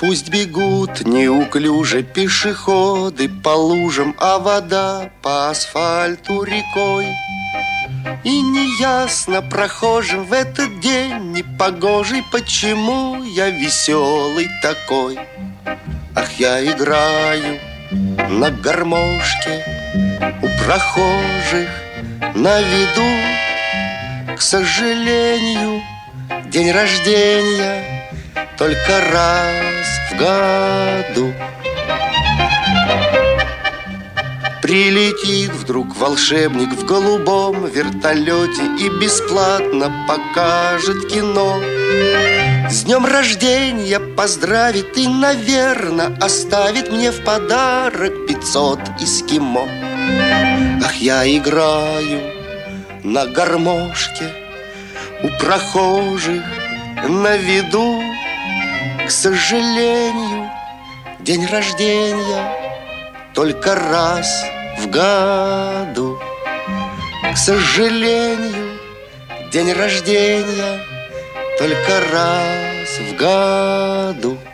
Пусть бегут неуклюже пешеходы по лужам, а вода по асфальту рекой. И неясно прохожим в этот день непогожий, почему я веселый такой. Ах, я играю на гармошке у прохожих на виду. К сожалению, день рождения только раз в году. Прилетит вдруг волшебник в голубом вертолете и бесплатно покажет кино. С днем рождения поздравит и, наверно, оставит мне в подарок 500 эскимо. Ах, я играю на гармошке у прохожих на виду. К сожалению, день рождения только раз в году. К сожалению, день рождения только раз в году.